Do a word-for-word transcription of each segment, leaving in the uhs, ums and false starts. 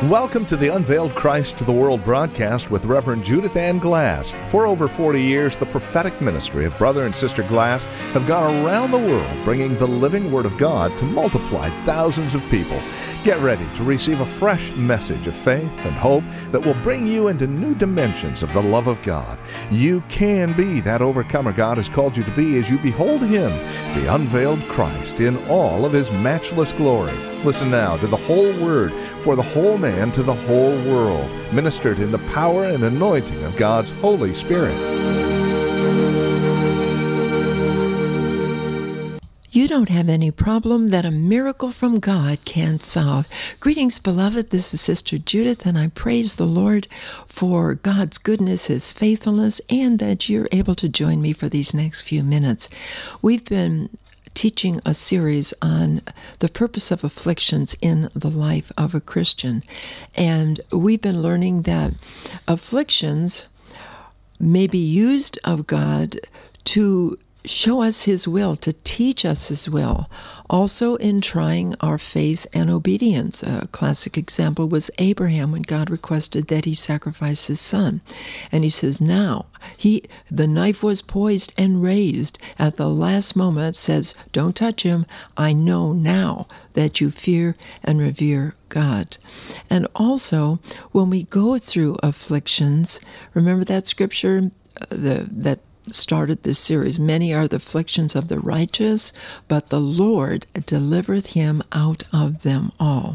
Welcome to the Unveiled Christ to the World broadcast with Reverend Judith Ann Glass. For over forty years, the prophetic ministry of Brother and Sister Glass have gone around the world bringing the living Word of God to multiply thousands of people. Get ready to receive a fresh message of faith and hope that will bring you into new dimensions of the love of God. You can be that overcomer God has called you to be as you behold Him, the unveiled Christ, in all of His matchless glory. Listen now to the whole Word for the whole man to the whole world, ministered in the power and anointing of God's Holy Spirit. You don't have any problem that a miracle from God can't solve. Greetings, beloved. This is Sister Judith, and I praise the Lord for God's goodness, His faithfulness, and that you're able to join me for these next few minutes. We've been teaching a series on the purpose of afflictions in the life of a Christian. And we've been learning that afflictions may be used of God to show us His will, to teach us His will. Also in trying our faith and obedience. A classic example was Abraham when God requested that he sacrifice his son. And he says, now, he the knife was poised and raised at the last moment, says, don't touch him. I know now that you fear and revere God. And also, when we go through afflictions, remember that scripture, uh, the that started this series, many are the afflictions of the righteous, but the Lord delivereth him out of them all.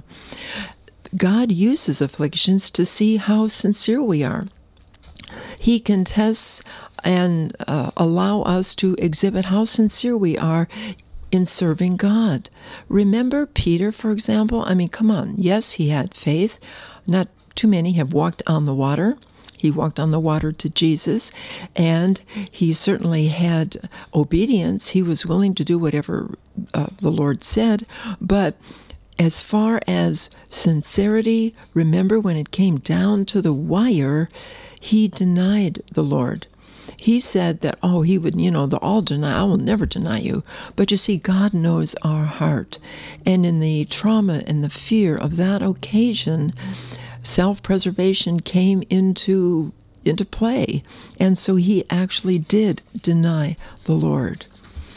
God uses afflictions to see how sincere we are. He can test and uh, allow us to exhibit how sincere we are in serving God. Remember Peter, for example? I mean, come on. Yes, he had faith. Not too many have walked on the water. He walked on the water to Jesus, and he certainly had obedience. He was willing to do whatever uh, the Lord said. But as far as sincerity, remember when it came down to the wire, he denied the Lord. He said that, oh, he would, you know, the all deny, I will never deny you. But you see, God knows our heart. And in the trauma and the fear of that occasion, self-preservation came into into play, and so he actually did deny the Lord.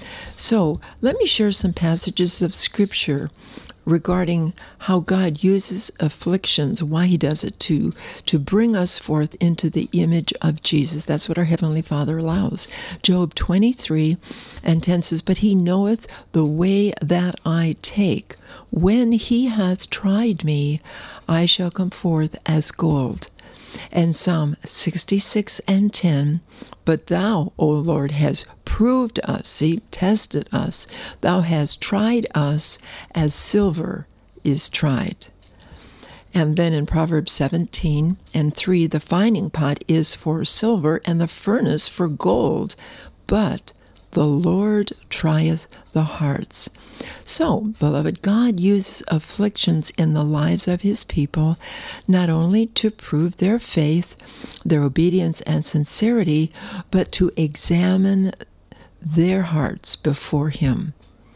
So let me share some passages of Scripture regarding how God uses afflictions, why He does it, to, to bring us forth into the image of Jesus. That's what our Heavenly Father allows. Job twenty-three and ten says, but He knoweth the way that I take. When He hath tried me, I shall come forth as gold. And Psalm sixty-six and ten, but Thou, O Lord, hast proved us, see, tested us. Thou hast tried us as silver is tried. And then in Proverbs seventeen and three, the fining pot is for silver and the furnace for gold, but the Lord trieth the hearts. So, beloved, God uses afflictions in the lives of His people not only to prove their faith, their obedience and sincerity, but to examine their hearts before Him.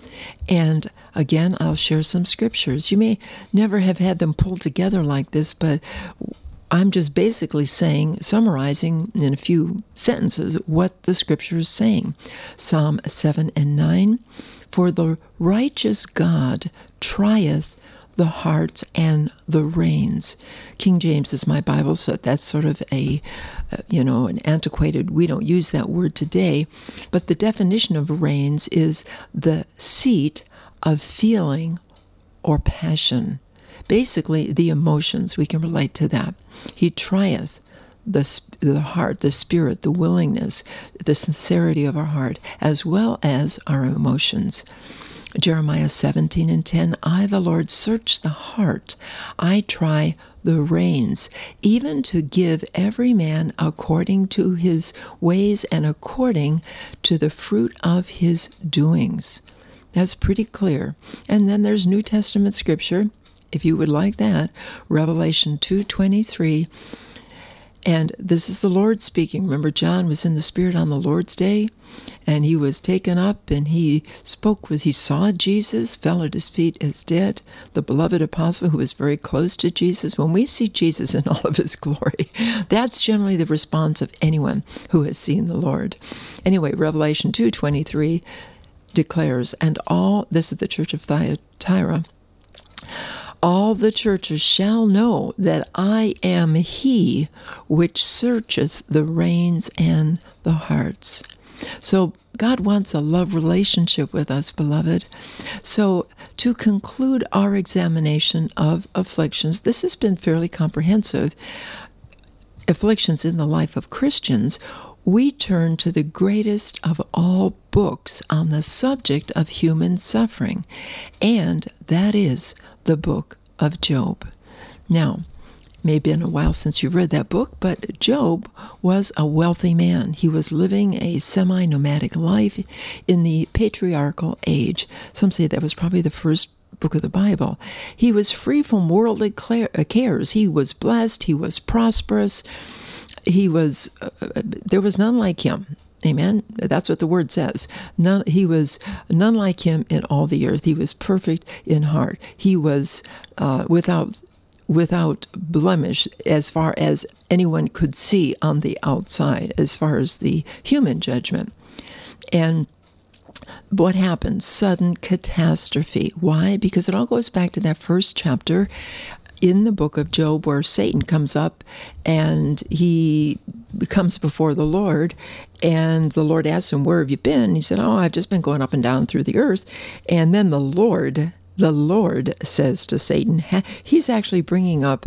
And again, I'll share some scriptures. You may never have had them pulled together like this, but I'm just basically saying, summarizing in a few sentences what the Scripture is saying. Psalm seven and nine, for the righteous God trieth the hearts and the reins. King James is my Bible, so that's sort of a, uh, you know, an antiquated, we don't use that word today, but the definition of reins is the seat of feeling or passion. Basically, the emotions, we can relate to that. He trieth the, the heart, the spirit, the willingness, the sincerity of our heart, as well as our emotions. Jeremiah seventeen and ten, I, the Lord, search the heart. I try the reins, even to give every man according to his ways and according to the fruit of his doings. That's pretty clear. And then there's New Testament scripture, if you would like that, Revelation two twenty-three, And this is the Lord speaking. Remember, John was in the Spirit on the Lord's day, and he was taken up, and he spoke with, he saw Jesus, fell at his feet as dead, the beloved apostle who was very close to Jesus. When we see Jesus in all of his glory, that's generally the response of anyone who has seen the Lord. Anyway, Revelation two twenty-three declares, and all, this is the church of Thyatira, all the churches shall know that I am he which searcheth the reins and the hearts. So God wants a love relationship with us, beloved. So to conclude our examination of afflictions, this has been fairly comprehensive. Afflictions in the life of Christians, we turn to the greatest of all books on the subject of human suffering, and that is the book of Job. Now, it may have been a while since you've read that book, but Job was a wealthy man. He was living a semi-nomadic life in the patriarchal age. Some say that was probably the first book of the Bible. He was free from worldly cares. He was blessed. He was prosperous. He was, uh, there was none like him. Amen. That's what the word says. None, he was none like him in all the earth. He was perfect in heart. He was uh, without without blemish as far as anyone could see on the outside, as far as the human judgment. And what happened? Sudden catastrophe. Why? Because it all goes back to that first chapter in the book of Job, where Satan comes up and he comes before the Lord, and the Lord asks him, where have you been? He said, oh, I've just been going up and down through the earth. And then the Lord, the Lord says to Satan, he's actually bringing up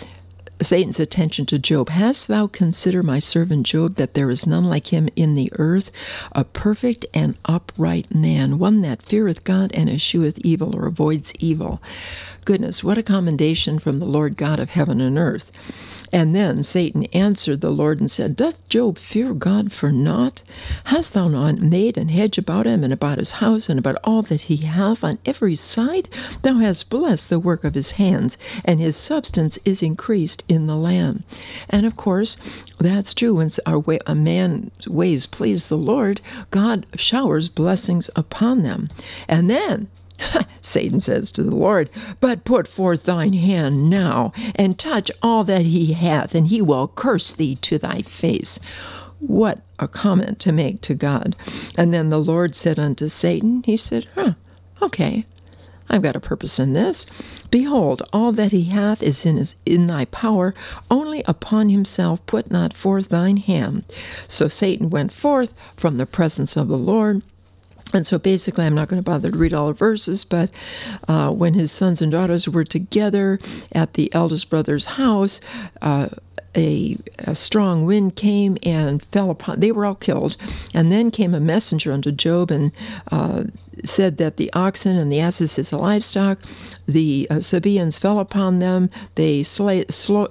Satan's attention to Job. Hast thou considered my servant Job, that there is none like him in the earth, a perfect and upright man, one that feareth God and escheweth evil, or avoids evil. Goodness, what a commendation from the Lord God of heaven and earth. And then Satan answered the Lord and said, doth Job fear God for naught? Hast thou not made an hedge about him, and about his house, and about all that he hath on every side? Thou hast blessed the work of his hands, and his substance is increased in the land. And of course, that's true. When our way, a man's ways please the Lord, God showers blessings upon them. And then Satan says to the Lord, but put forth thine hand now, and touch all that he hath, and he will curse thee to thy face. What a comment to make to God. And then the Lord said unto Satan, he said, huh, okay, I've got a purpose in this. Behold, all that he hath is in, his, in thy power, only upon himself put not forth thine hand. So Satan went forth from the presence of the Lord. And so basically, I'm not going to bother to read all the verses, but uh, when his sons and daughters were together at the eldest brother's house, uh, a, a strong wind came and fell upon, they were all killed. And then came a messenger unto Job and uh, said that the oxen and the asses, his livestock, the uh, Sabaeans fell upon them. They slay, slow.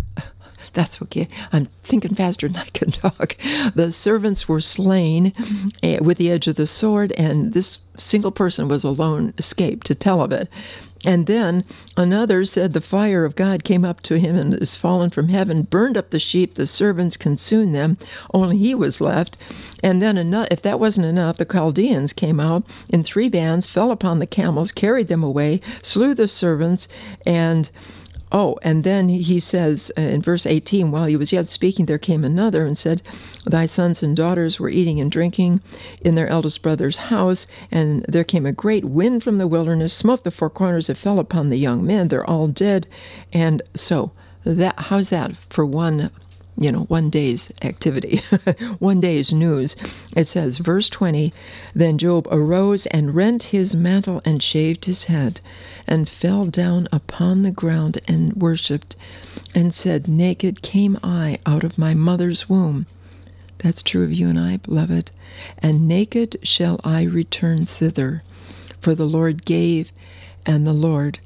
That's okay. I'm thinking faster than I can talk. The servants were slain uh, with the edge of the sword, and this single person was alone, escaped to tell of it. And then another said the fire of God came up to him and is fallen from heaven, burned up the sheep, the servants consumed them, only he was left. And then enough, if that wasn't enough, the Chaldeans came out in three bands, fell upon the camels, carried them away, slew the servants, and Oh, and then he says in verse eighteen, while he was yet speaking, there came another and said, thy sons and daughters were eating and drinking in their eldest brother's house, and there came a great wind from the wilderness, smote the four corners, it fell upon the young men, they're all dead. And so, that how's that for one you know, one day's activity, one day's news? It says, verse twenty, then Job arose and rent his mantle and shaved his head and fell down upon the ground and worshipped and said, naked came I out of my mother's womb. That's true of you and I, beloved. And naked shall I return thither. For the Lord gave, and the Lord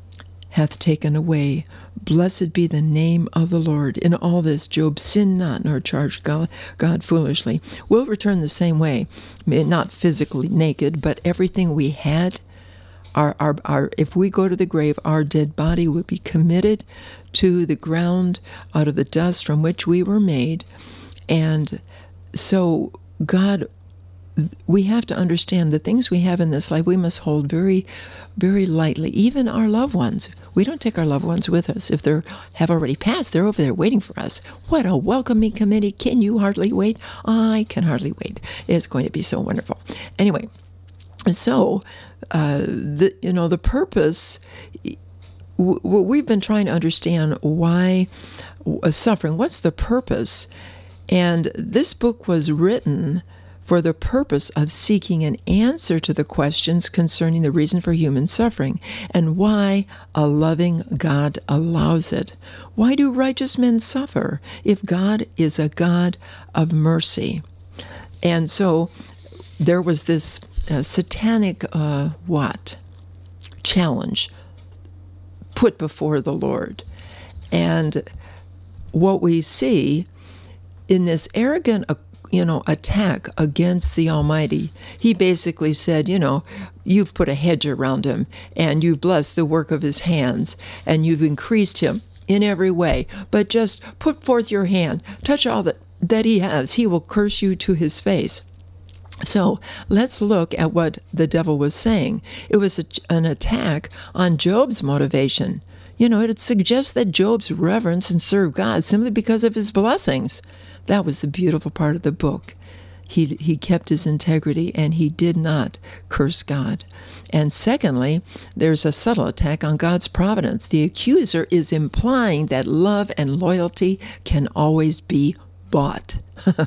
hath taken away. Blessed be the name of the Lord. In all this, Job sinned not, nor charged God, God foolishly. We'll return the same way, not physically naked, but everything we had, our, our, our, if we go to the grave, our dead body would be committed to the ground out of the dust from which we were made. And so God, we have to understand the things we have in this life, we must hold very, very lightly. Even our loved ones. We don't take our loved ones with us. If they have already passed, they're over there waiting for us. What a welcoming committee. Can you hardly wait? I can hardly wait. It's going to be so wonderful. Anyway, so, uh, the, you know, the purpose, w- we've been trying to understand why uh, suffering, what's the purpose? And this book was written for the purpose of seeking an answer to the questions concerning the reason for human suffering and why a loving God allows it. Why do righteous men suffer if God is a God of mercy? And so there was this uh, satanic, uh, what? challenge put before the Lord. And what we see in this arrogant you know, attack against the Almighty, he basically said, you know, you've put a hedge around him, and you've blessed the work of his hands, and you've increased him in every way. But just put forth your hand, touch all that, that he has. He will curse you to his face. So let's look at what the devil was saying. It was a, an attack on Job's motivation. You know, it suggests that Job's reverence and serve God simply because of his blessings. That was the beautiful part of the book. He he kept his integrity, and he did not curse God. And secondly, there's a subtle attack on God's providence. The accuser is implying that love and loyalty can always be bought.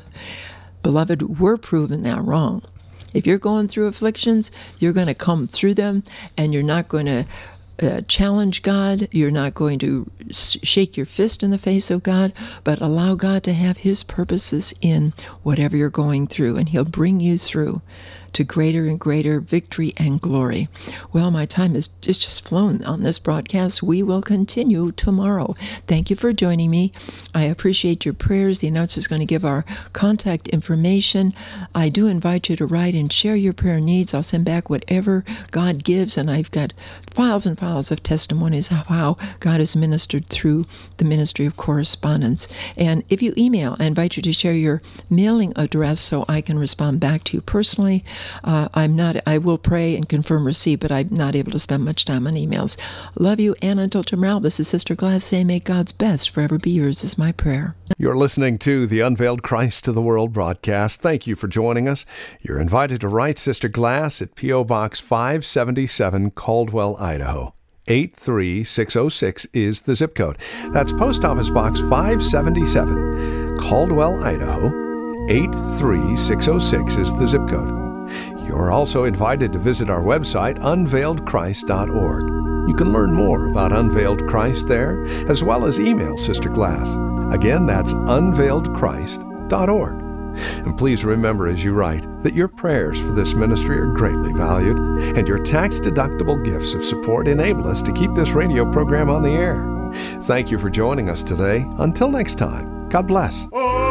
Beloved, we're proving that wrong. If you're going through afflictions, you're going to come through them, and you're not going to Uh, challenge God. You're not going to shake your fist in the face of God, but allow God to have his purposes in whatever you're going through, and he'll bring you through to greater and greater victory and glory. Well, my time is it's just flown on this broadcast. We will continue tomorrow. Thank you for joining me. I appreciate your prayers. The announcer is going to give our contact information. I do invite you to write and share your prayer needs. I'll send back whatever God gives, and I've got files and files of testimonies of how God has ministered through the ministry of correspondence. And if you email, I invite you to share your mailing address so I can respond back to you personally. Uh, I'm not, I will pray and confirm receipt, but I'm not able to spend much time on emails. Love you, and until tomorrow, this is Sister Glass saying, may God's best forever be yours is my prayer. You're listening to the Unveiled Christ to the World broadcast. Thank you for joining us. You're invited to write Sister Glass at P O. Box five seventy-seven, Caldwell, Idaho. eight three six oh six is the zip code. That's Post Office Box five seventy-seven, Caldwell, Idaho. eight three six oh six is the zip code. You're also invited to visit our website, unveiled christ dot org. You can learn more about Unveiled Christ there, as well as email Sister Glass. Again, that's unveiled christ dot org. And please remember as you write that your prayers for this ministry are greatly valued, and your tax-deductible gifts of support enable us to keep this radio program on the air. Thank you for joining us today. Until next time, God bless.